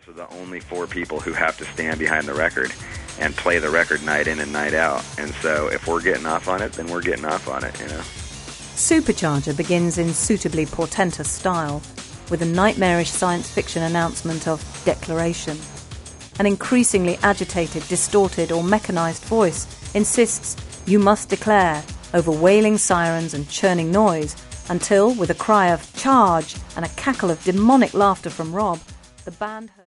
Those are the only four people who have to stand behind the record and play the record night in and night out. And so if we're getting off on it, then we're getting off on it, you know. Supercharger begins in suitably portentous style, with a nightmarish science fiction announcement of declaration. An increasingly agitated, distorted or mechanized voice insists you must declare over wailing sirens and churning noise until, with a cry of charge and a cackle of demonic laughter from Rob, the band...